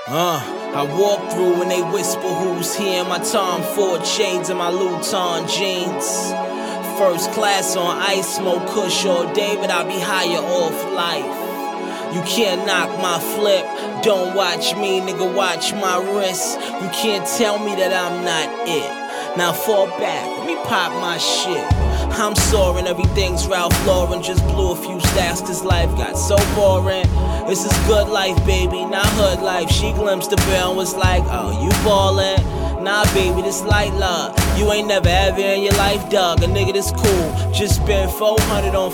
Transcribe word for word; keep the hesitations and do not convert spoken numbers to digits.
Uh, I walk through and they whisper who's here. My Tom Ford shades and my Luton jeans. First class on ice, smoke kush all day, but I be higher off life. You can't knock my flip, don't watch me, nigga, watch my wrist. You can't tell me that I'm not it. Now fall back, let me pop my shit. I'm soaring, everything's Ralph Lauren. Just blew a few stacks cause life got so boring. This is good life, baby, not hood life. She glimpsed the bill and was like, oh, you ballin'? Nah, baby, this light love. You ain't never ever in your life, dog. A nigga that's cool. Just spent four hundred on